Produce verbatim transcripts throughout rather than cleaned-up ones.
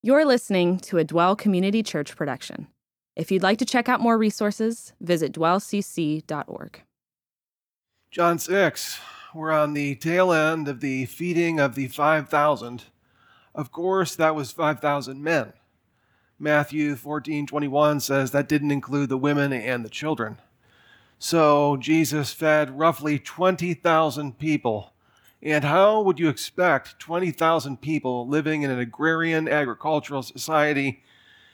You're listening to a Dwell Community Church production. If you'd like to check out more resources, visit dwell c c dot org. John six, we're on the tail end of the feeding of the five thousand. Of course, that was five thousand men. Matthew fourteen twenty-one says that didn't include the women and the children. So Jesus fed roughly twenty thousand people. And how would you expect twenty thousand people living in an agrarian agricultural society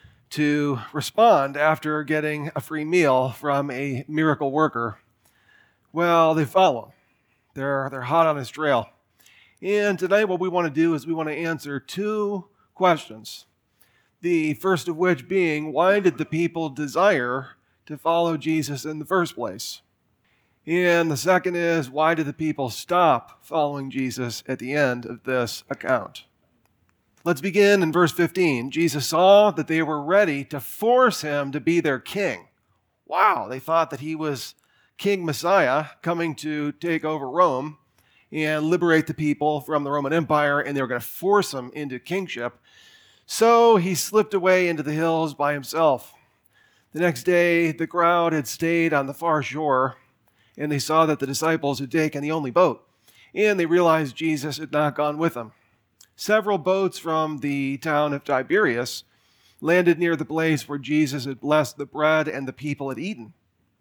to respond after getting a free meal from a miracle worker? Well, they follow him. They're, they're hot on his trail. And tonight what we want to do is we want to answer two questions. The first of which being, why did the people desire to follow Jesus in the first place? And the second is, why did the people stop following Jesus at the end of this account? Let's begin in verse fifteen. Jesus saw that they were ready to force him to be their king. Wow, they thought that he was King Messiah coming to take over Rome and liberate the people from the Roman Empire, and they were going to force him into kingship. So he slipped away into the hills by himself. The next day, the crowd had stayed on the far shore, and they saw that the disciples had taken the only boat, and they realized Jesus had not gone with them. Several boats from the town of Tiberias landed near the place where Jesus had blessed the bread and the people had eaten.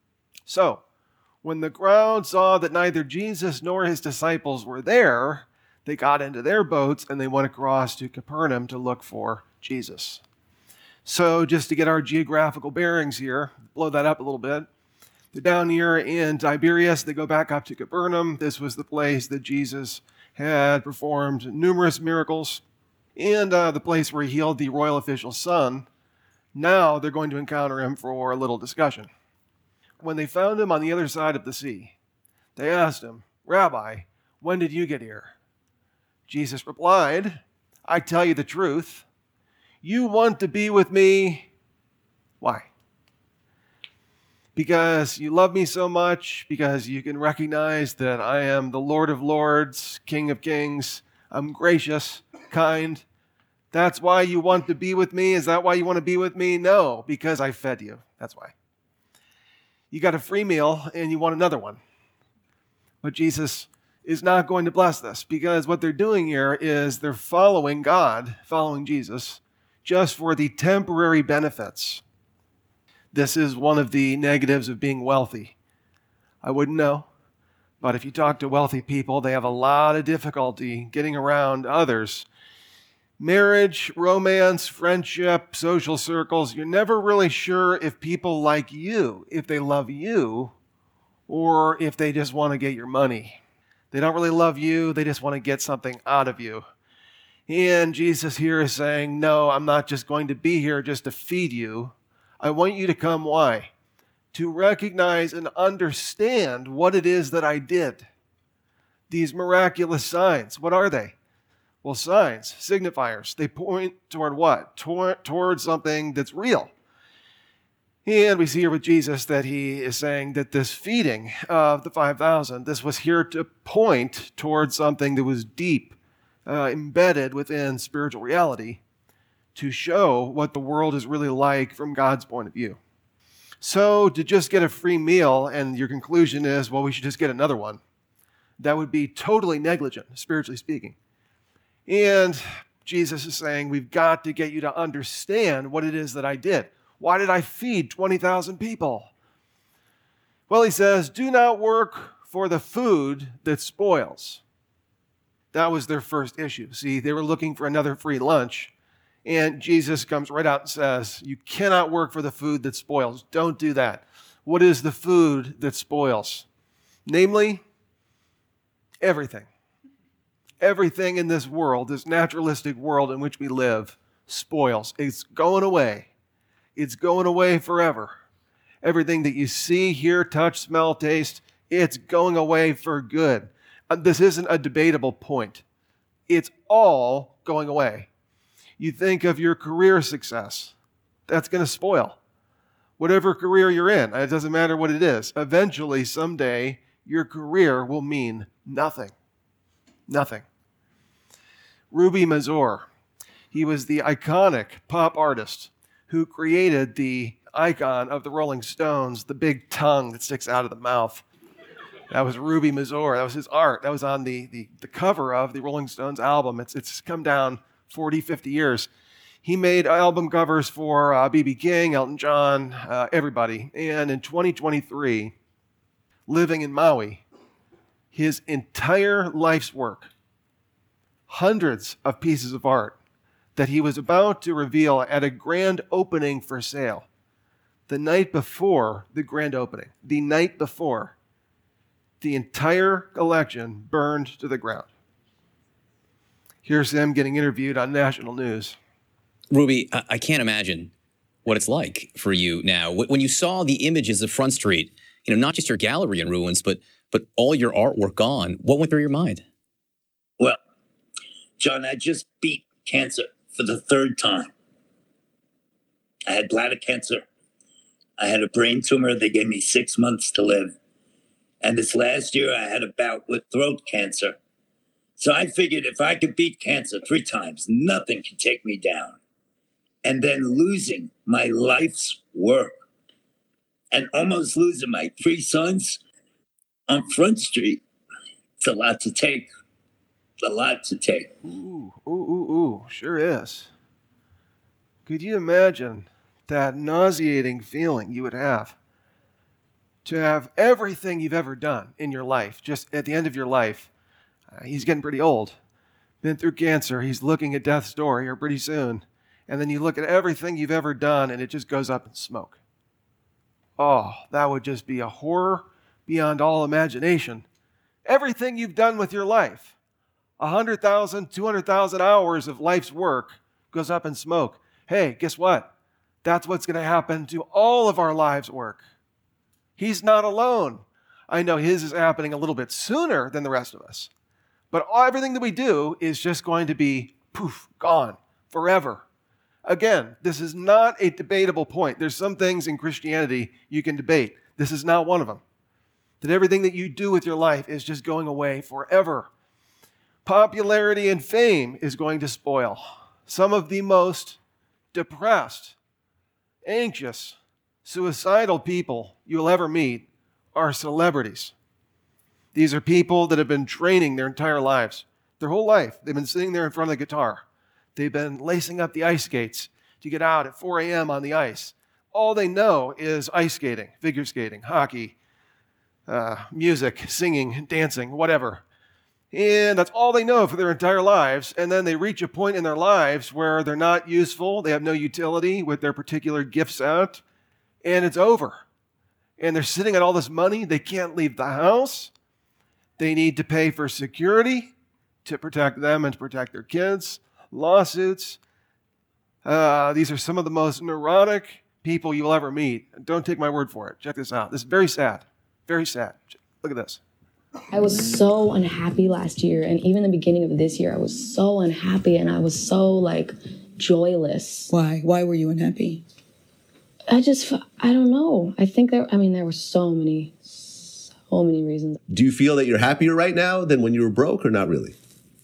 So, when the crowd saw that neither Jesus nor his disciples were there, they got into their boats and they went across to Capernaum to look for Jesus. So, just to get our geographical bearings here, blow that up a little bit. They're down here in Tiberias. They go back up to Capernaum. This was the place that Jesus had performed numerous miracles and uh, the place where he healed the royal official's son. Now they're going to encounter him for a little discussion. When they found him on the other side of the sea, they asked him, "Rabbi, when did you get here?" Jesus replied, "I tell you the truth. You want to be with me." Why? Because you love me so much, because you can recognize that I am the Lord of Lords, King of Kings. I'm gracious, kind. That's why you want to be with me? Is that why you want to be with me? No, because I fed you. That's why. You got a free meal and you want another one. But Jesus is not going to bless this, because what they're doing here is they're following God, following Jesus, just for the temporary benefits. This is one of the negatives of being wealthy. I wouldn't know, but if you talk to wealthy people, they have a lot of difficulty getting around others. Marriage, romance, friendship, social circles, you're never really sure if people like you, if they love you, or if they just want to get your money. They don't really love you, they just want to get something out of you. And Jesus here is saying, no, I'm not just going to be here just to feed you. I want you to come, why? To recognize and understand what it is that I did. These miraculous signs, what are they? Well, signs, signifiers, they point toward what? Toward, toward something that's real. And we see here with Jesus that he is saying that this feeding of the five thousand, this was here to point toward something that was deep, uh, embedded within spiritual reality, to show what the world is really like from God's point of view. So to just get a free meal and your conclusion is, well, we should just get another one, that would be totally negligent, spiritually speaking. And Jesus is saying, we've got to get you to understand what it is that I did. Why did I feed twenty thousand people? Well, he says, do not work for the food that spoils. That was their first issue. See, they were looking for another free lunch. And Jesus comes right out and says, you cannot work for the food that spoils. Don't do that. What is the food that spoils? Namely, everything. Everything in this world, this naturalistic world in which we live, spoils. It's going away. It's going away forever. Everything that you see, hear, touch, smell, taste, it's going away for good. This isn't a debatable point. It's all going away. You think of your career success. That's going to spoil. Whatever career you're in, it doesn't matter what it is. Eventually, someday, your career will mean nothing. Nothing. Ruby Mazur, He was the iconic pop artist who created the icon of the Rolling Stones, the big tongue that sticks out of the mouth. That was Ruby Mazur. That was his art. That was on the, the, the cover of the Rolling Stones album. It's, it's come down forty, fifty years. He made album covers for uh, B B King, Elton John, uh, everybody. And in twenty twenty-three, living in Maui, his entire life's work, hundreds of pieces of art that he was about to reveal at a grand opening for sale, the night before the grand opening, the night before, the entire collection burned to the ground. Here's him getting interviewed on national news. Ruby, I, I can't imagine what it's like for you now. When you saw the images of Front Street, you know, not just your gallery in ruins, but but all your artwork gone, what went through your mind? Well, John, I just beat cancer for the third time. I had bladder cancer. I had a brain tumor. They gave me six months to live. And this last year, I had a bout with throat cancer. So I figured if I could beat cancer three times, nothing could take me down. And then losing my life's work and almost losing my three sons on Front Street, it's a lot to take. A lot to take. Ooh, ooh, ooh, ooh, sure is. Could you imagine that nauseating feeling you would have to have everything you've ever done in your life, just at the end of your life? Uh, he's getting pretty old, been through cancer, he's looking at death's door here pretty soon, and then you look at everything you've ever done and it just goes up in smoke. Oh, that would just be a horror beyond all imagination. Everything you've done with your life, one hundred thousand, two hundred thousand hours of life's work goes up in smoke. Hey, guess what? That's what's going to happen to all of our lives' work. He's not alone. I know his is happening a little bit sooner than the rest of us, but everything that we do is just going to be poof, gone forever. Again, this is not a debatable point. There's some things in Christianity you can debate. This is not one of them. That everything that you do with your life is just going away forever. Popularity and fame is going to spoil. Some of the most depressed, anxious, suicidal people you'll ever meet are celebrities. These are people that have been training their entire lives, their whole life. They've been sitting there in front of the guitar. They've been lacing up the ice skates to get out at four a.m. on the ice. All they know is ice skating, figure skating, hockey, uh, music, singing, dancing, whatever. And that's all they know for their entire lives. And then they reach a point in their lives where they're not useful. They have no utility with their particular gifts out. And it's over. And they're sitting on all this money. They can't leave the house. They need to pay for security to protect them and to protect their kids. Lawsuits. Uh, these are some of the most neurotic people you'll ever meet. Don't take my word for it. Check this out. This is very sad. Very sad. Look at this. I was so unhappy last year, and even the beginning of this year, I was so unhappy, and I was so, like, joyless. Why? Why were you unhappy? I just, I don't know. I think there, I mean, there were so many, so many reasons. Do you feel that you're happier right now than when you were broke, or not really?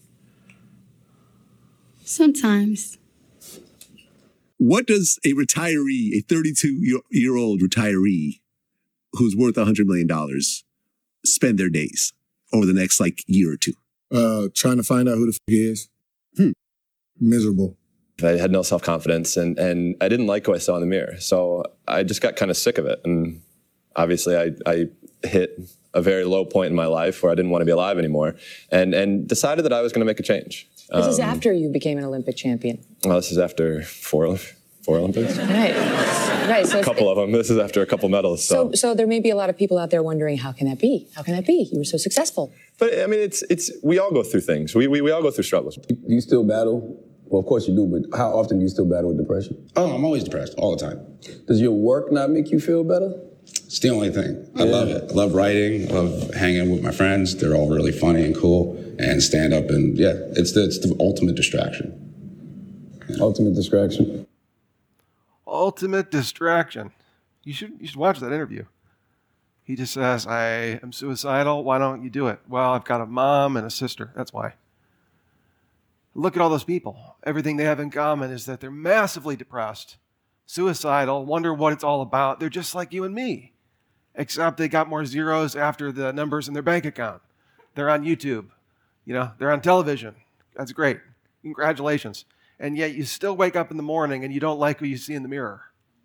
Sometimes. What does a retiree, a thirty-two-year-old retiree who's worth one hundred million dollars spend their days over the next, like, year or two? Uh, trying to find out who the f*** he is. Hmm. Miserable. I had no self-confidence, and, and I didn't like who I saw in the mirror. So I just got kind of sick of it. And obviously I, I hit a very low point in my life where I didn't want to be alive anymore, and, and decided that I was going to make a change. This um, is after you became an Olympic champion. Well, this is after four, four Olympics. Right. Right. So a couple of them. This is after a couple medals. So. so, so there may be a lot of people out there wondering, how can that be? How can that be? You were so successful. But I mean, it's it's we all go through things. We we, we all go through struggles. Do you still battle? Well, of course you do, but how often do you still battle with depression? Oh, I'm always depressed, all the time. Does your work not make you feel better? It's the only thing. I yeah. love it. I love writing. I love hanging with my friends. They're all really funny and cool. And stand up and, yeah, it's the, it's the ultimate distraction. Yeah. Ultimate distraction. Ultimate distraction. You should you should watch that interview. He just says, I am suicidal. Why don't you do it? Well, I've got a mom and a sister. That's why. Look at all those people. Everything they have in common is that they're massively depressed, suicidal, wonder what it's all about. They're just like you and me, except they got more zeros after the numbers in their bank account. They're on YouTube. You know, they're on television. That's great. Congratulations. And yet you still wake up in the morning and you don't like who you see in the mirror.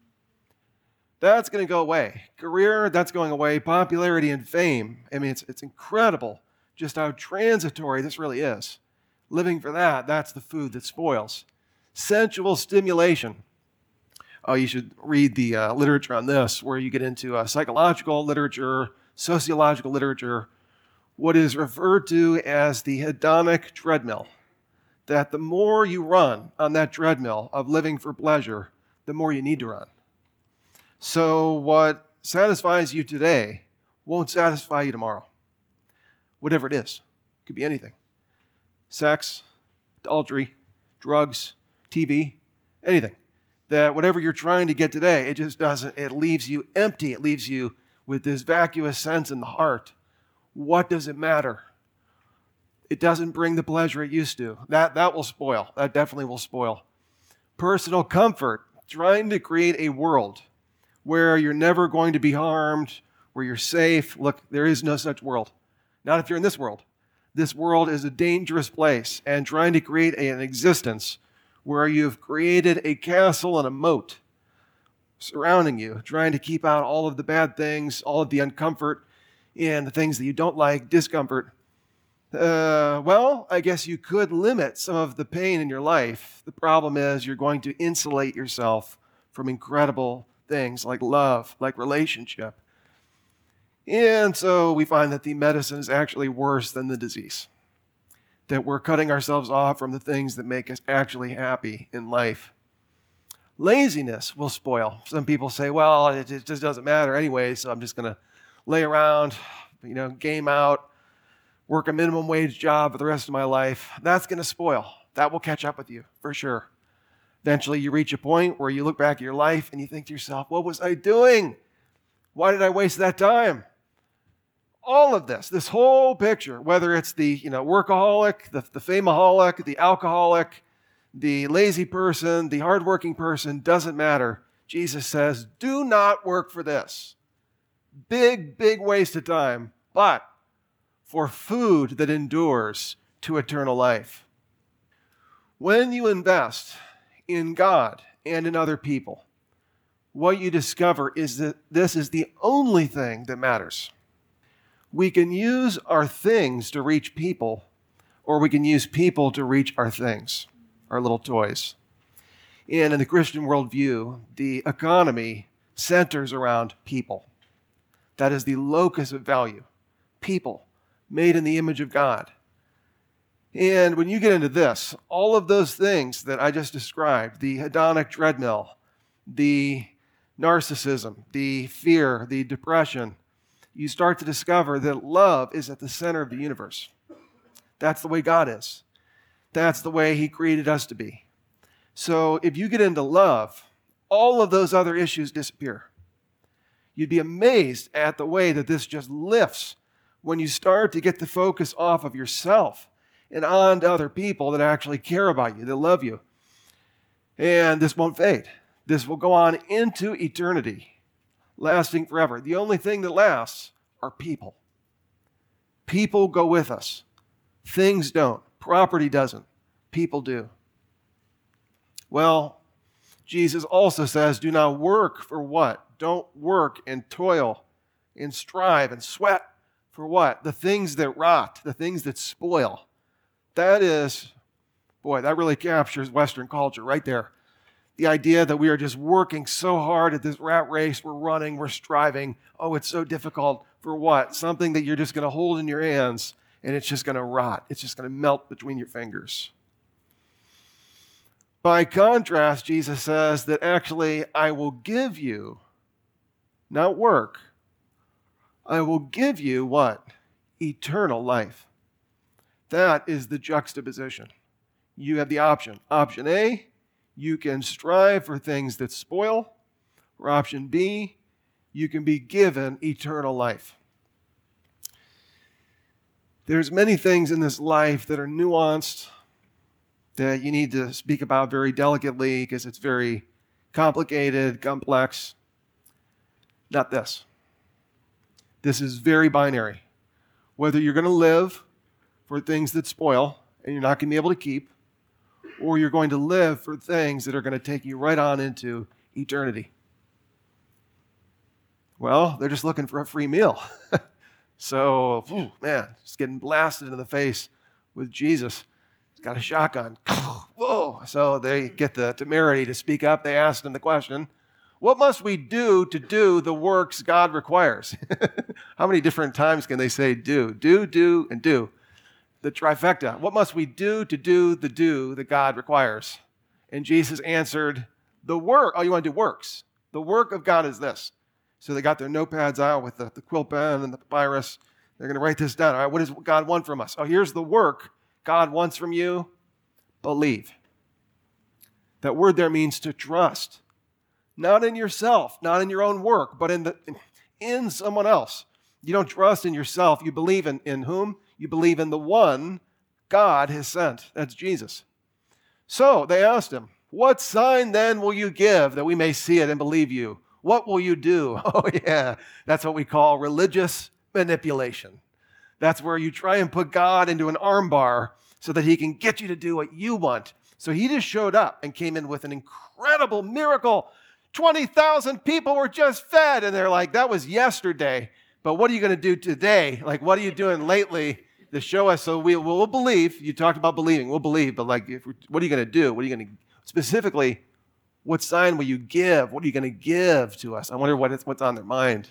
That's going to go away. Career, that's going away. Popularity and fame. I mean, it's, it's incredible just how transitory this really is. Living for that, that's the food that spoils. Sensual stimulation. Oh, you should read the uh, literature on this, where you get into uh, psychological literature, sociological literature, what is referred to as the hedonic treadmill. That the more you run on that treadmill of living for pleasure, the more you need to run. So what satisfies you today won't satisfy you tomorrow. Whatever it is. It could be anything. Sex, adultery, drugs, T V, anything. That whatever you're trying to get today, it just doesn't, it leaves you empty. It leaves you with this vacuous sense in the heart. What does it matter? It doesn't bring the pleasure it used to. That, that will spoil. That definitely will spoil. Personal comfort, trying to create a world where you're never going to be harmed, where you're safe. Look, there is no such world. Not if you're in this world. This world is a dangerous place, and trying to create a, an existence where you've created a castle and a moat surrounding you, trying to keep out all of the bad things, all of the uncomfort, and the things that you don't like, discomfort. Uh, well, I guess you could limit some of the pain in your life. The problem is you're going to insulate yourself from incredible things like love, like relationship. And so we find that the medicine is actually worse than the disease. That we're cutting ourselves off from the things that make us actually happy in life. Laziness will spoil. Some people say, well, it, it just doesn't matter anyway, so I'm just going to lay around, you know, game out, work a minimum wage job for the rest of my life. That's going to spoil. That will catch up with you, for sure. Eventually you reach a point where you look back at your life and you think to yourself, what was I doing? Why did I waste that time? All of this, this whole picture, whether it's the you know workaholic, the, the fameaholic, the alcoholic, the lazy person, the hardworking person, doesn't matter. Jesus says, do not work for this. Big, big waste of time, but for food that endures to eternal life. When you invest in God and in other people, what you discover is that this is the only thing that matters. We can use our things to reach people, or we can use people to reach our things, our little toys. And in the Christian worldview, the economy centers around people. That is the locus of value. People, made in the image of God. And when you get into this, all of those things that I just described, the hedonic treadmill, the narcissism, the fear, the depression, you start to discover that love is at the center of the universe. That's the way God is. That's the way He created us to be. So if you get into love, all of those other issues disappear. You'd be amazed at the way that this just lifts when you start to get the focus off of yourself and on to other people that actually care about you, that love you. And this won't fade. This will go on into eternity, lasting forever. The only thing that lasts are people. People go with us. Things don't. Property doesn't. People do. Well, Jesus also says, do not work for what? Don't work and toil and strive and sweat for what? The things that rot, the things that spoil. That is, boy, that really captures Western culture right there. The idea that we are just working so hard at this rat race, we're running, we're striving. Oh, it's so difficult for what? Something that you're just going to hold in your hands and it's just going to rot. It's just going to melt between your fingers. By contrast, Jesus says that actually I will give you, not work, I will give you what? Eternal life. That is the juxtaposition. You have the option. Option A, you can strive for things that spoil. Or option B, you can be given eternal life. There's many things in this life that are nuanced, that you need to speak about very delicately because it's very complicated, complex. Not this. This is very binary. Whether you're going to live for things that spoil and you're not going to be able to keep, or you're going to live for things that are going to take you right on into eternity. Well, they're just looking for a free meal. So, ooh, man, just getting blasted in the face with Jesus. He's got a shotgun. Whoa. So they get the temerity to speak up. They asked him the question, what must we do to do the works God requires? How many different times can they say do? Do, do, and do. The trifecta. What must we do to do the do that God requires? And Jesus answered, the work. Oh, you want to do works? The work of God is this. So they got their notepads out with the, the quill pen and the papyrus. They're going to write this down. All right, what does God want from us? Oh, here's the work God wants from you. Believe. That word there means to trust. Not in yourself, not in your own work, but in the in someone else. You don't trust in yourself. You believe in, in whom? You believe in the one God has sent. That's Jesus. So they asked him, what sign then will you give that we may see it and believe you? What will you do? Oh, yeah, that's what we call religious manipulation. That's where you try and put God into an armbar so that he can get you to do what you want. So he just showed up and came in with an incredible miracle. twenty thousand people were just fed, and they're like, that was yesterday. But what are you going to do today? Like, what are you doing lately to show us? So we, we'll believe. You talked about believing. We'll believe. But, like, if what are you going to do? What are you going to, specifically, what sign will you give? What are you going to give to us? I wonder what it's, what's on their mind.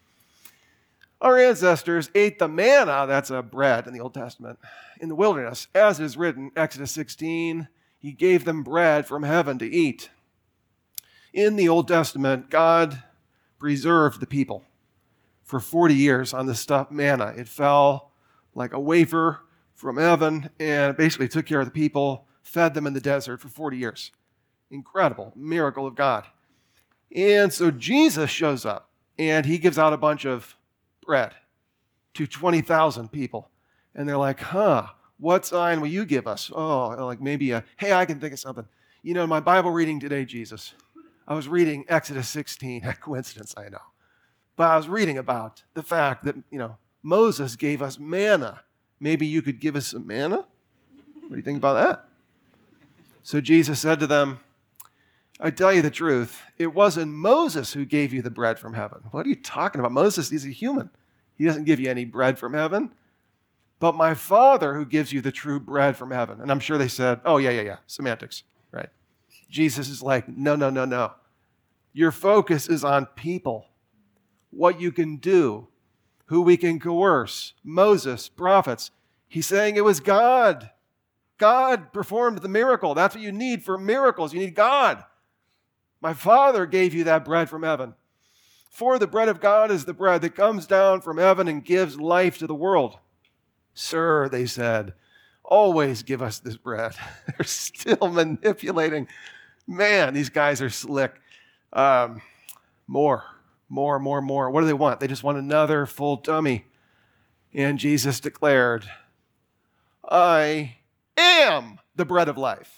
Our ancestors ate the manna, that's a bread in the Old Testament, in the wilderness. As is written, Exodus sixteen, he gave them bread from heaven to eat. In the Old Testament, God preserved the people for forty years on this stuff, manna. It fell like a wafer from heaven and basically took care of the people, fed them in the desert for forty years. Incredible miracle of God. And so Jesus shows up and he gives out a bunch of bread to twenty thousand people. And they're like, huh, what sign will you give us? Oh, like maybe a, hey, I can think of something. You know, in my Bible reading today, Jesus, I was reading Exodus sixteen, a coincidence, I know. But I was reading about the fact that, you know, Moses gave us manna. Maybe you could give us some manna? What do you think about that? So Jesus said to them, I tell you the truth, it wasn't Moses who gave you the bread from heaven. What are you talking about? Moses, he's a human. He doesn't give you any bread from heaven. But my Father who gives you the true bread from heaven. And I'm sure they said, oh, yeah, yeah, yeah, semantics, right? Jesus is like, no, no, no, no. Your focus is on people, what you can do, who we can coerce, Moses, prophets. He's saying it was God. God performed the miracle. That's what you need for miracles. You need God. My Father gave you that bread from heaven. For the bread of God is the bread that comes down from heaven and gives life to the world. Sir, they said, always give us this bread. They're still manipulating. Man, these guys are slick. Um, more, more, more, more. What do they want? They just want another full tummy. And Jesus declared, I am the bread of life.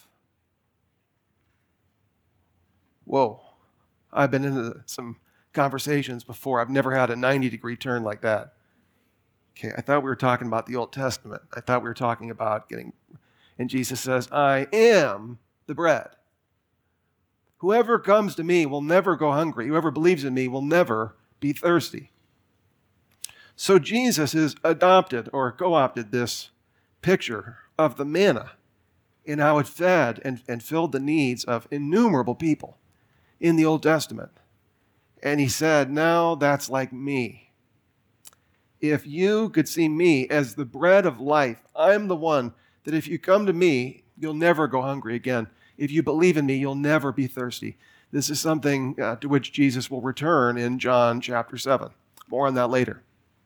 Whoa, I've been into some conversations before. I've never had a ninety degree turn like that. Okay, I thought we were talking about the Old Testament. I thought we were talking about getting, and Jesus says, I am the bread. Whoever comes to me will never go hungry. Whoever believes in me will never be thirsty. So Jesus has adopted or co-opted this picture of the manna and how it fed and, and filled the needs of innumerable people in the Old Testament. And he said, now that's like me. If you could see me as the bread of life, I'm the one that if you come to me, you'll never go hungry again. If you believe in me, you'll never be thirsty. This is something uh, to which Jesus will return in John chapter seven. More on that later.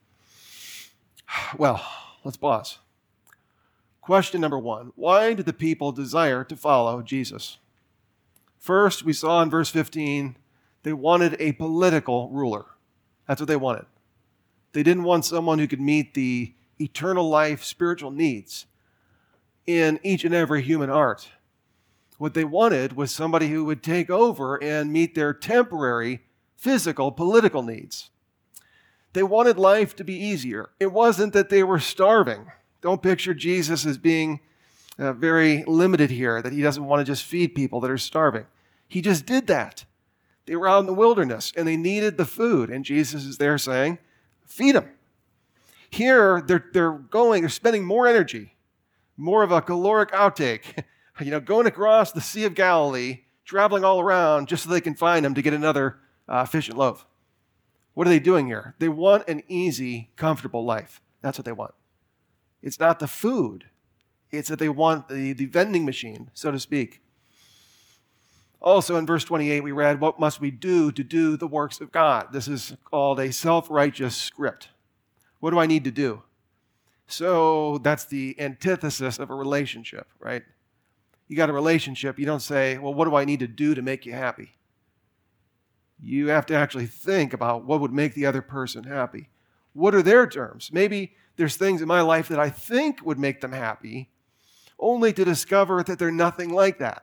Well, let's pause. Question number one, why did the people desire to follow Jesus? First, we saw in verse fifteen, they wanted a political ruler. That's what they wanted. They didn't want someone who could meet the eternal life, spiritual needs in each and every human heart. What they wanted was somebody who would take over and meet their temporary physical, political needs. They wanted life to be easier. It wasn't that they were starving. Don't picture Jesus as being uh, very limited here, that he doesn't want to just feed people that are starving. He just did that. They were out in the wilderness and they needed the food, and Jesus is there saying, feed them. Here, they're, they're going, they're spending more energy, more of a caloric outtake, you know, going across the Sea of Galilee, traveling all around just so they can find him to get another uh, fish and loaf. What are they doing here? They want an easy, comfortable life. That's what they want. It's not the food. It's that they want the, the vending machine, so to speak. Also in verse twenty-eight, we read, what must we do to do the works of God? This is called a self-righteous script. What do I need to do? So that's the antithesis of a relationship, right? You got a relationship, you don't say, well, what do I need to do to make you happy? You have to actually think about what would make the other person happy. What are their terms? Maybe there's things in my life that I think would make them happy, only to discover that they're nothing like that.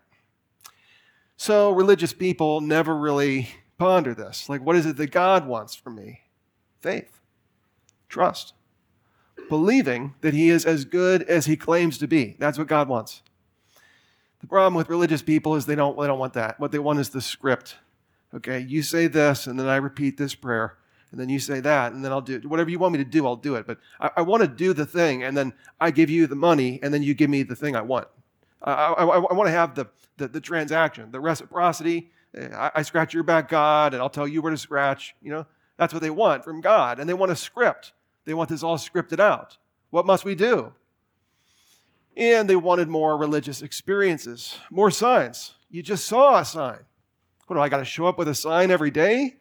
So religious people never really ponder this. Like, what is it that God wants from me? Faith, trust, believing that he is as good as he claims to be. That's what God wants. The problem with religious people is they don't, they don't want that. What they want is the script. Okay, you say this, and then I repeat this prayer, and then you say that, and then I'll do it. Whatever you want me to do, I'll do it. But I, I want to do the thing, and then I give you the money, and then you give me the thing I want. I, I, I want to have the, the, the transaction, the reciprocity. I, I scratch your back, God, and I'll tell you where to scratch. You know, that's what they want from God, and they want a script. They want this all scripted out. What must we do? And they wanted more religious experiences, more signs. You just saw a sign. What do I got to show up with a sign every day?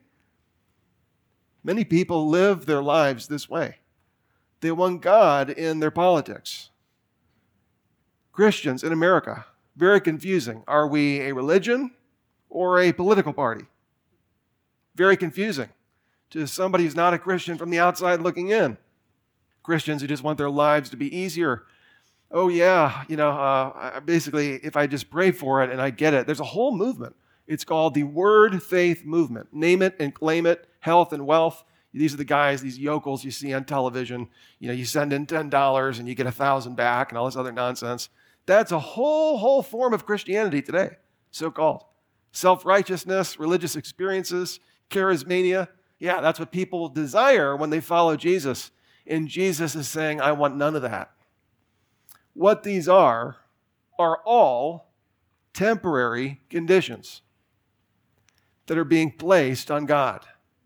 Many people live their lives this way. They want God in their politics. Christians in America, very confusing. Are we a religion or a political party? Very confusing to somebody who's not a Christian from the outside looking in. Christians who just want their lives to be easier. Oh yeah, you know, uh, basically if I just pray for it and I get it. There's a whole movement. It's called the Word Faith Movement. Name it and claim it, health and wealth. These are the guys, these yokels you see on television. You know, you send in ten dollars and you get one thousand dollars back and all this other nonsense. That's a whole, whole form of Christianity today, so-called. Self-righteousness, religious experiences, charismania. Yeah, that's what people desire when they follow Jesus. And Jesus is saying, I want none of that. What these are, are all temporary conditions that are being placed on God.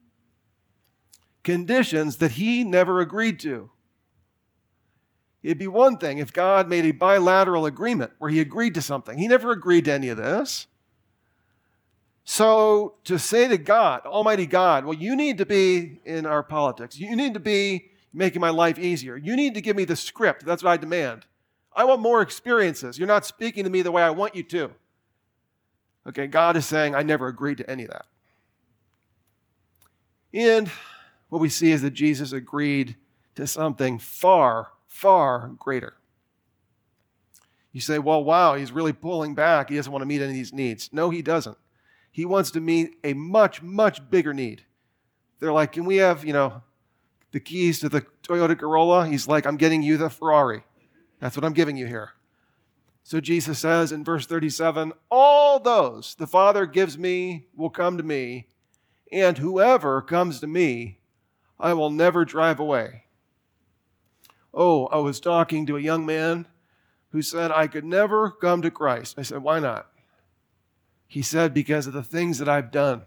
Conditions that he never agreed to. It'd be one thing if God made a bilateral agreement where he agreed to something. He never agreed to any of this. So to say to God, Almighty God, well, you need to be in our politics. You need to be making my life easier. You need to give me the script. That's what I demand. I want more experiences. You're not speaking to me the way I want you to. Okay, God is saying, I never agreed to any of that. And what we see is that Jesus agreed to something far, far greater. You say, well, wow, he's really pulling back. He doesn't want to meet any of these needs. No, he doesn't. He wants to meet a much, much bigger need. They're like, can we have, you know, the keys to the Toyota Corolla? He's like, I'm getting you the Ferrari. That's what I'm giving you here. So Jesus says in verse thirty-seven, all those the Father gives me will come to me, and whoever comes to me, I will never drive away. Oh, I was talking to a young man who said, I could never come to Christ. I said, why not? He said, because of the things that I've done.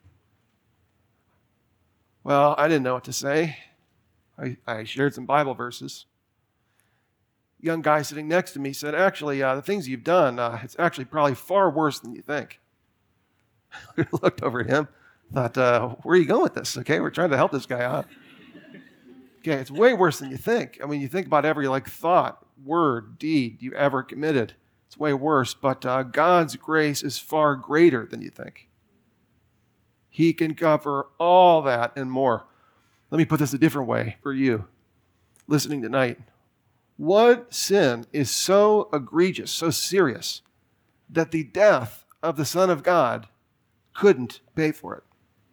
Well, I didn't know what to say. I, I shared some Bible verses. Young guy sitting next to me said, actually, uh, the things you've done, uh, it's actually probably far worse than you think. I looked over at him, thought, uh, where are you going with this? Okay, we're trying to help this guy out. Okay, it's way worse than you think. I mean, you think about every like thought, word, deed you ever committed. It's way worse, but uh, God's grace is far greater than you think. He can cover all that and more. Let me put this a different way for you listening tonight. What sin is so egregious, so serious, that the death of the Son of God couldn't pay for it.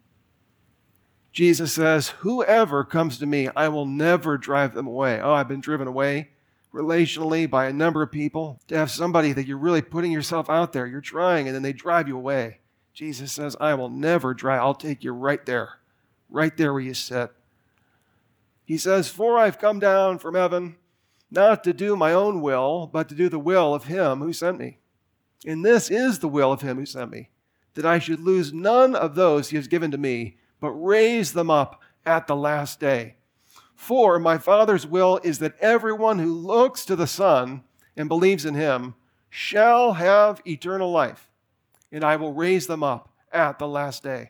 Jesus says, whoever comes to me, I will never drive them away. Oh, I've been driven away relationally by a number of people. To have somebody that you're really putting yourself out there, you're trying, and then they drive you away. Jesus says, I will never drive. I'll take you right there, right there where you sit. He says, for I've come down from heaven, not to do my own will, but to do the will of him who sent me. And this is the will of him who sent me, that I should lose none of those he has given to me, but raise them up at the last day. For my Father's will is that everyone who looks to the Son and believes in him shall have eternal life, and I will raise them up at the last day.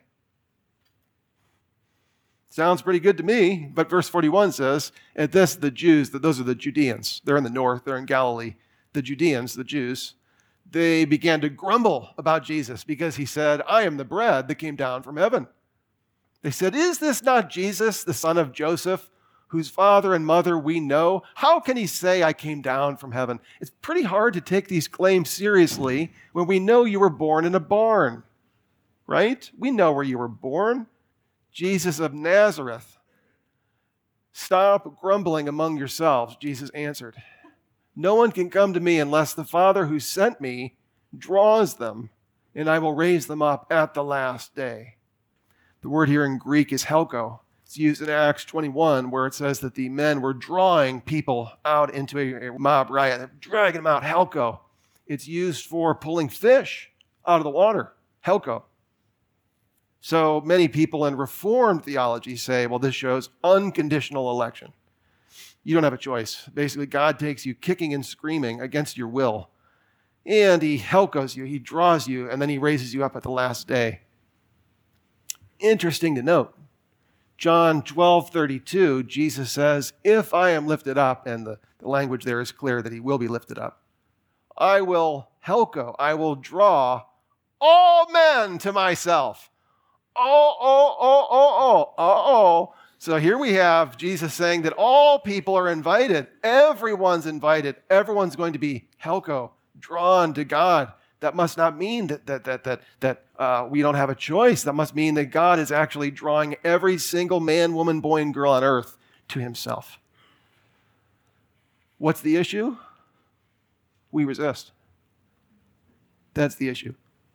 Sounds pretty good to me, but verse forty-one says, at this the Jews, those are the Judeans, they're in the north, they're in Galilee, the Judeans, the Jews, they began to grumble about Jesus because he said, I am the bread that came down from heaven. They said, is this not Jesus, the son of Joseph, whose father and mother we know? How can he say I came down from heaven? It's pretty hard to take these claims seriously when we know you were born in a barn, right? We know where you were born. Jesus of Nazareth. Stop grumbling among yourselves, Jesus answered. No one can come to me unless the Father who sent me draws them, and I will raise them up at the last day. The word here in Greek is helko. It's used in Acts twenty-one, where it says that the men were drawing people out into a, a mob riot. They're dragging them out, helko. It's used for pulling fish out of the water, helko. So many people in Reformed theology say, well, this shows unconditional election. You don't have a choice. Basically, God takes you kicking and screaming against your will, and he helkos you, he draws you, and then he raises you up at the last day. Interesting to note, John twelve thirty-two, Jesus says, if I am lifted up, and the, the language there is clear that he will be lifted up, I will helko, I will draw all men to myself. Oh, oh, oh, oh, oh, oh, oh. So here we have Jesus saying that all people are invited. Everyone's invited. Everyone's going to be helko, drawn to God. That must not mean that that that that that uh, we don't have a choice. That must mean that God is actually drawing every single man, woman, boy, and girl on earth to himself. What's the issue? We resist. That's the issue.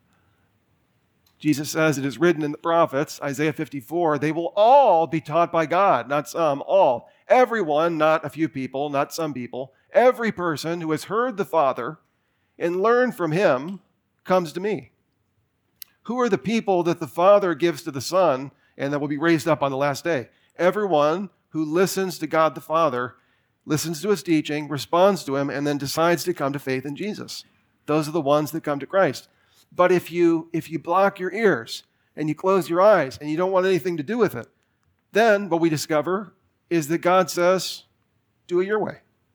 Jesus says it is written in the prophets, Isaiah fifty-four, they will all be taught by God, not some, all. Everyone, not a few people, not some people. Every person who has heard the Father and learned from him comes to me. Who are the people that the Father gives to the Son and that will be raised up on the last day? Everyone who listens to God the Father, listens to his teaching, responds to him, and then decides to come to faith in Jesus. Those are the ones that come to Christ. But if you if you block your ears and you close your eyes and you don't want anything to do with it, then what we discover is that God says, do it your way.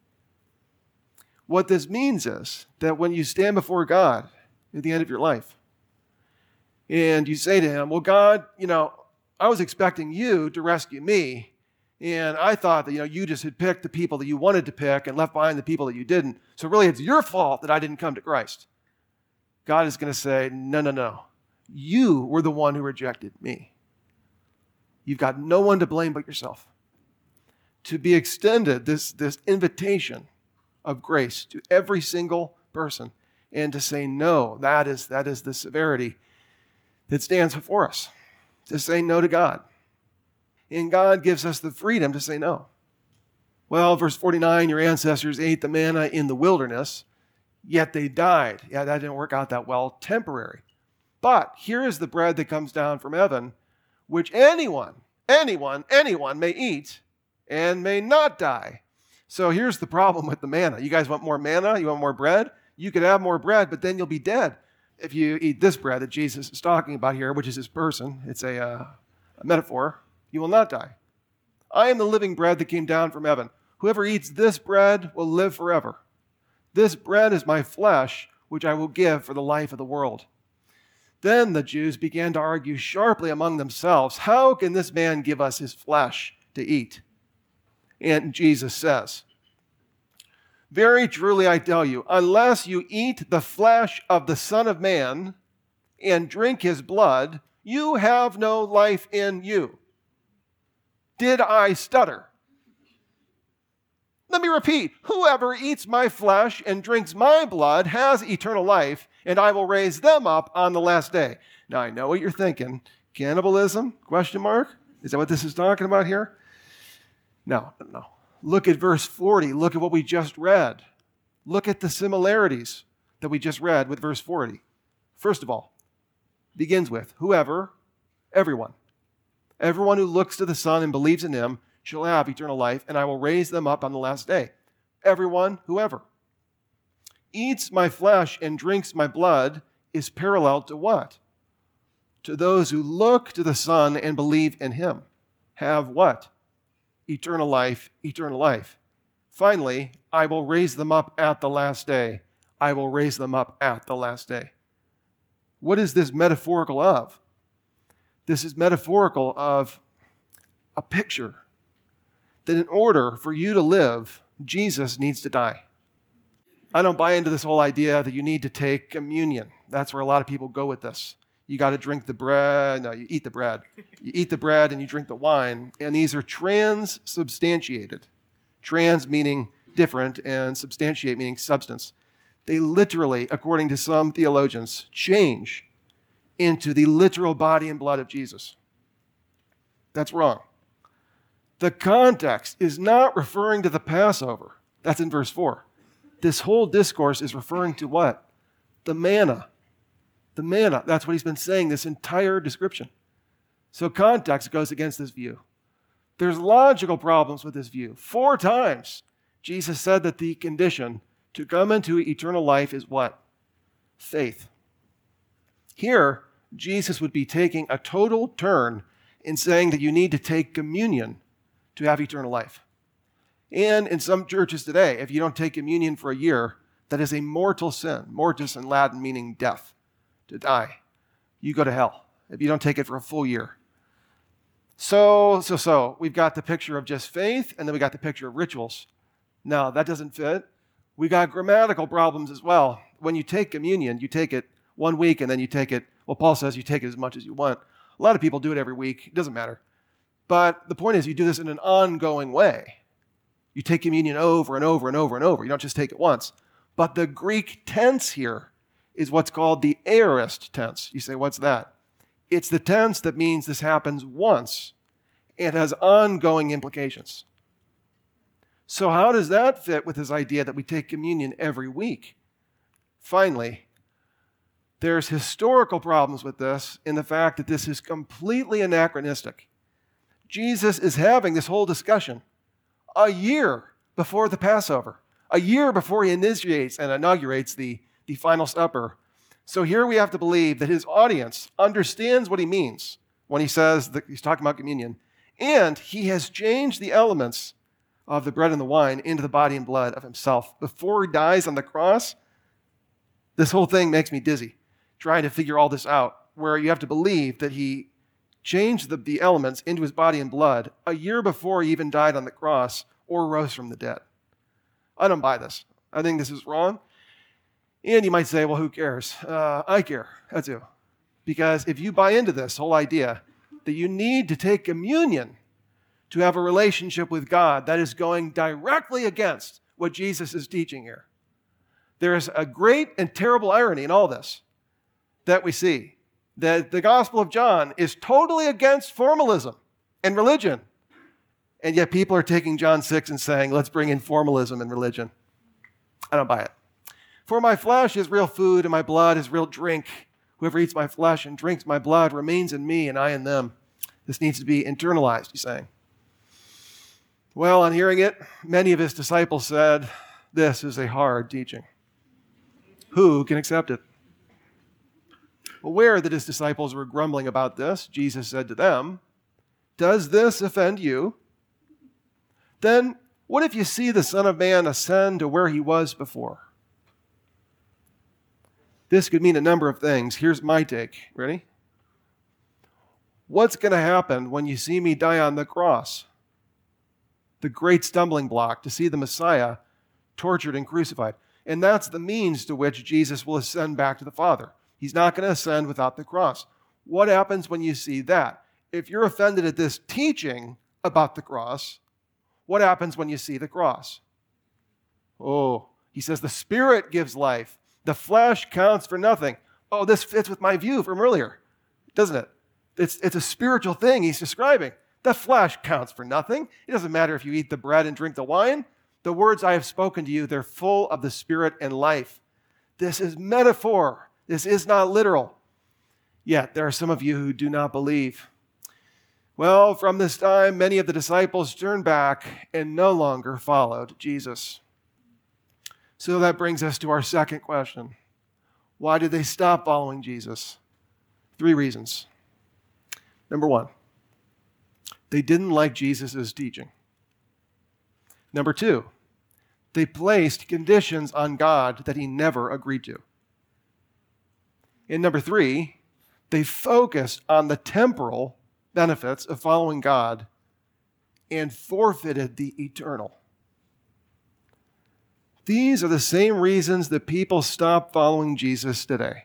What this means is that when you stand before God at the end of your life and you say to him, well, God, you know, I was expecting you to rescue me, and I thought that, you know, you just had picked the people that you wanted to pick and left behind the people that you didn't. So really it's your fault that I didn't come to Christ. God is going to say, no, no, no. You were the one who rejected me. You've got no one to blame but yourself. To be extended this, this invitation of grace to every single person and to say no, that is, that is the severity that stands before us. To say no to God. And God gives us the freedom to say no. Well, verse forty-nine, your ancestors ate the manna in the wilderness, yet they died. Yeah, that didn't work out that well. Temporary. But here is the bread that comes down from heaven, which anyone, anyone, anyone may eat and may not die. So here's the problem with the manna. You guys want more manna? You want more bread? You could have more bread, but then you'll be dead. If you eat this bread that Jesus is talking about here, which is his person, it's a, uh, a metaphor, you will not die. I am the living bread that came down from heaven. Whoever eats this bread will live forever. This bread is my flesh, which I will give for the life of the world. Then the Jews began to argue sharply among themselves, how can this man give us his flesh to eat? And Jesus says, Very truly I tell you, unless you eat the flesh of the Son of Man and drink his blood, you have no life in you. Did I stutter? Let me repeat. Whoever eats my flesh and drinks my blood has eternal life, and I will raise them up on the last day. Now, I know what you're thinking. Cannibalism? Question mark? Is that what this is talking about here? No, no. Look at verse forty. Look at what we just read. Look at the similarities that we just read with verse forty. First of all, begins with whoever, everyone. Everyone who looks to the Son and believes in him shall have eternal life, and I will raise them up on the last day. Everyone, whoever, eats my flesh and drinks my blood is parallel to what? To those who look to the Son and believe in him. Have what? Eternal life, eternal life. Finally, I will raise them up at the last day. I will raise them up at the last day. What is this metaphorical of? This is metaphorical of a picture that in order for you to live, Jesus needs to die. I don't buy into this whole idea that you need to take communion. That's where a lot of people go with this. You got to drink the bread. No, you eat the bread. You eat the bread and you drink the wine. And these are transubstantiated. Trans meaning different and substantiate meaning substance. They literally, according to some theologians, change into the literal body and blood of Jesus. That's wrong. The context is not referring to the Passover. That's in verse four. This whole discourse is referring to what? The manna. The manna. That's what he's been saying this entire description. So context goes against this view. There's logical problems with this view. Four times Jesus said that the condition to come into eternal life is what? Faith. Here, Jesus would be taking a total turn in saying that you need to take communion to have eternal life. And in some churches today, if you don't take communion for a year, that is a mortal sin. Mortis in Latin meaning death, to die. You go to hell if you don't take it for a full year. So, so, so, we've got the picture of just faith, and then we got the picture of rituals. No, that doesn't fit. We got grammatical problems as well. When you take communion, you take it one week, and then you take it, well, Paul says you take it as much as you want. A lot of people do it every week. It doesn't matter. But the point is, you do this in an ongoing way. You take communion over and over and over and over. You don't just take it once. But the Greek tense here is what's called the aorist tense. You say, what's that? It's the tense that means this happens once. It has ongoing implications. So how does that fit with this idea that we take communion every week? Finally, there's historical problems with this in the fact that this is completely anachronistic. Jesus is having this whole discussion a year before the Passover, a year before he initiates and inaugurates the, the final supper. So here we have to believe that his audience understands what he means when he says that he's talking about communion, and he has changed the elements of the bread and the wine into the body and blood of himself. Before he dies on the cross, this whole thing makes me dizzy, trying to figure all this out, where you have to believe that he changed the, the elements into his body and blood a year before he even died on the cross or rose from the dead. I don't buy this. I think this is wrong. And you might say, well, who cares? Uh, I care. I do. Because if you buy into this whole idea that you need to take communion to have a relationship with God, that is going directly against what Jesus is teaching here. There is a great and terrible irony in all this that we see. That the Gospel of John is totally against formalism and religion. And yet people are taking John six and saying, let's bring in formalism and religion. I don't buy it. For my flesh is real food and my blood is real drink. Whoever eats my flesh and drinks my blood remains in me and I in them. This needs to be internalized, he's saying. Well, on hearing it, many of his disciples said, this is a hard teaching. Who can accept it? Aware that his disciples were grumbling about this, Jesus said to them, does this offend you? Then what if you see the Son of Man ascend to where he was before? This could mean a number of things. Here's my take. Ready? What's going to happen when you see me die on the cross? The great stumbling block to see the Messiah tortured, and crucified. And that's the means to which Jesus will ascend back to the Father. He's not going to ascend without the cross. What happens when you see that? If you're offended at this teaching about the cross, what happens when you see the cross? Oh, he says the Spirit gives life. The flesh counts for nothing. Oh, this fits with my view from earlier, doesn't it? It's, it's a spiritual thing he's describing. The flesh counts for nothing. It doesn't matter if you eat the bread and drink the wine. The words I have spoken to you, they're full of the Spirit and life. This is metaphor. This is not literal. Yet there are some of you who do not believe. Well, from this time, many of the disciples turned back and no longer followed Jesus. So that brings us to our second question. Why did they stop following Jesus? Three reasons. Number one, they didn't like Jesus' teaching. Number two, they placed conditions on God that he never agreed to. And number three, they focused on the temporal benefits of following God and forfeited the eternal. These are the same reasons that people stop following Jesus today.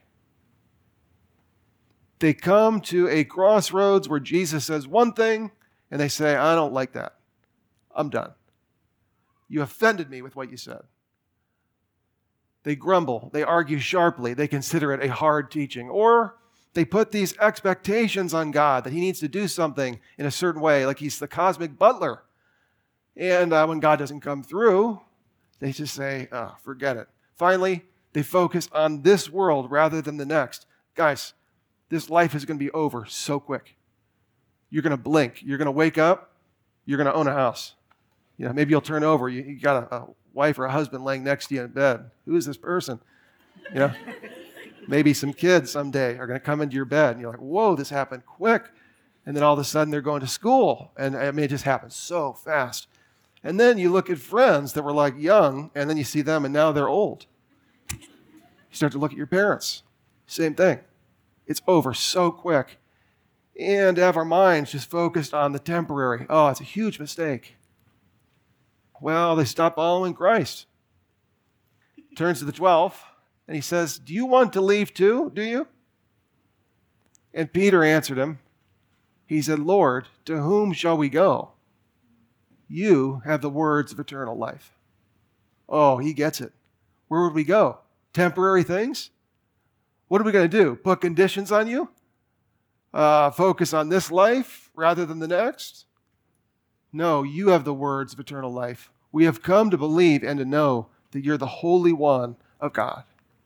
They come to a crossroads where Jesus says one thing, and they say, I don't like that. I'm done. You offended me with what you said. They grumble. They argue sharply. They consider it a hard teaching. Or they put these expectations on God that he needs to do something in a certain way, like he's the cosmic butler. And uh, when God doesn't come through, they just say, oh, forget it. Finally, they focus on this world rather than the next. Guys, this life is going to be over so quick. You're going to blink. You're going to wake up. You're going to own a house. You know, maybe you'll turn over. You, you got a, a wife or a husband laying next to you in bed. Who is this person? You know, maybe some kids someday are going to come into your bed, and you're like, whoa, this happened quick. And then all of a sudden they're going to school. And I mean, it just happens so fast. And then you look at friends that were like young, and then you see them, and now they're old. You start to look at your parents. Same thing. It's over so quick. And have our minds just focused on the temporary. Oh, it's a huge mistake. Well, they stop following Christ. Turns to the twelve, and he says, do you want to leave too, do you? And Peter answered him. He said, Lord, to whom shall we go? You have the words of eternal life. Oh, he gets it. Where would we go? Temporary things? What are we going to do? Put conditions on you? Uh, focus on this life rather than the next? No, you have the words of eternal life. We have come to believe and to know that you're the Holy One of God.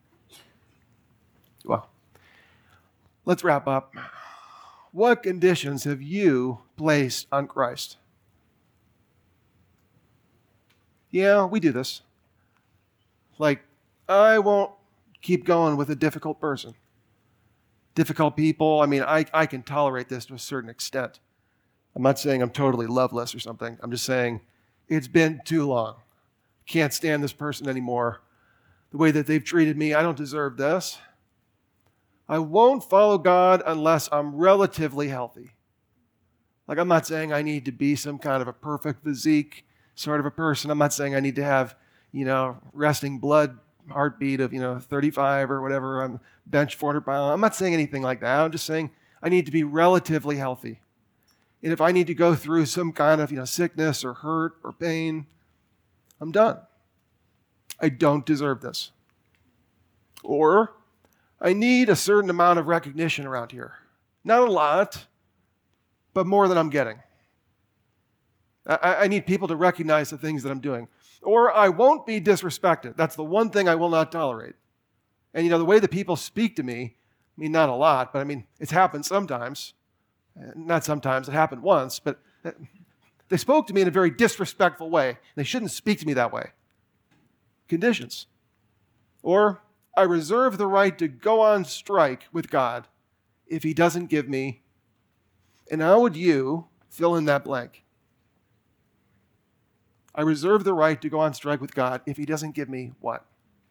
Well, let's wrap up. What conditions have you placed on Christ? Yeah, we do this. Like, I won't keep going with a difficult person. Difficult people, I mean, I, I can tolerate this to a certain extent. I'm not saying I'm totally loveless or something. I'm just saying it's been too long. Can't stand this person anymore. The way that they've treated me, I don't deserve this. I won't follow God unless I'm relatively healthy. Like, I'm not saying I need to be some kind of a perfect physique sort of a person. I'm not saying I need to have, you know, resting blood heartbeat of, you know, thirty-five or whatever. I'm bench four hundred pounds. I'm not saying anything like that. I'm just saying I need to be relatively healthy. And if I need to go through some kind of, you know, sickness or hurt or pain, I'm done. I don't deserve this. Or I need a certain amount of recognition around here. Not a lot, but more than I'm getting. I, I need people to recognize the things that I'm doing. Or I won't be disrespected. That's the one thing I will not tolerate. And, you know, the way that people speak to me, I mean, not a lot, but I mean, it's happened sometimes. Not sometimes, it happened once, but they spoke to me in a very disrespectful way. They shouldn't speak to me that way. Conditions. Or I reserve the right to go on strike with God if he doesn't give me, and how would you fill in that blank? I reserve the right to go on strike with God if he doesn't give me what?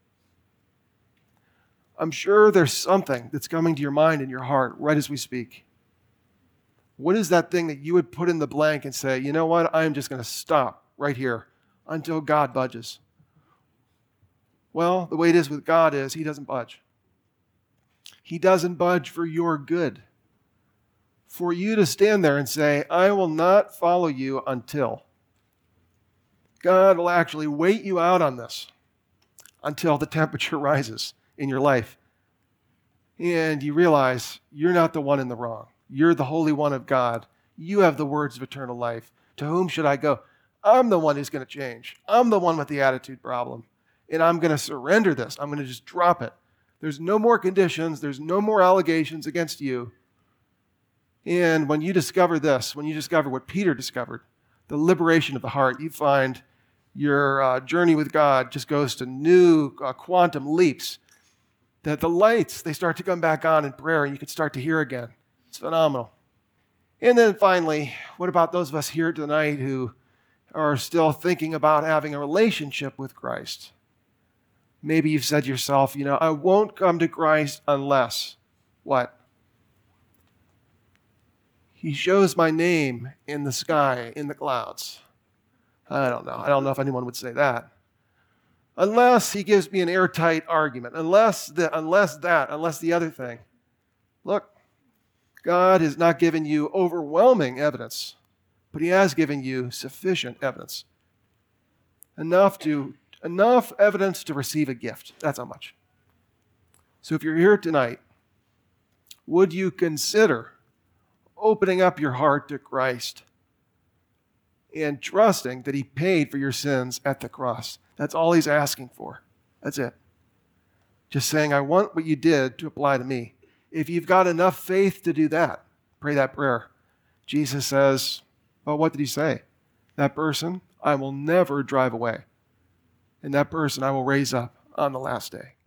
I'm sure there's something that's coming to your mind and your heart right as we speak. What is that thing that you would put in the blank and say, you know what, I'm just going to stop right here until God budges? Well, the way it is with God is he doesn't budge. He doesn't budge for your good. For you to stand there and say, I will not follow you until. God will actually wait you out on this until the temperature rises in your life. And you realize you're not the one in the wrong. You're the Holy One of God. You have the words of eternal life. To whom should I go? I'm the one who's going to change. I'm the one with the attitude problem. And I'm going to surrender this. I'm going to just drop it. There's no more conditions. There's no more allegations against you. And when you discover this, when you discover what Peter discovered, the liberation of the heart, you find your uh, journey with God just goes to new uh, quantum leaps. That the lights, they start to come back on in prayer and you can start to hear again. It's phenomenal. And then finally, what about those of us here tonight who are still thinking about having a relationship with Christ? Maybe you've said to yourself, you know, I won't come to Christ unless what? He shows my name in the sky, in the clouds. I don't know. I don't know if anyone would say that. Unless he gives me an airtight argument. Unless, the, unless that, unless the other thing. Look, God has not given you overwhelming evidence, but he has given you sufficient evidence. Enough to enough evidence to receive a gift. That's how much. So if you're here tonight, would you consider opening up your heart to Christ and trusting that he paid for your sins at the cross? That's all he's asking for. That's it. Just saying, I want what you did to apply to me. If you've got enough faith to do that, pray that prayer. Jesus says, well, what did he say? That person I will never drive away. And that person I will raise up on the last day.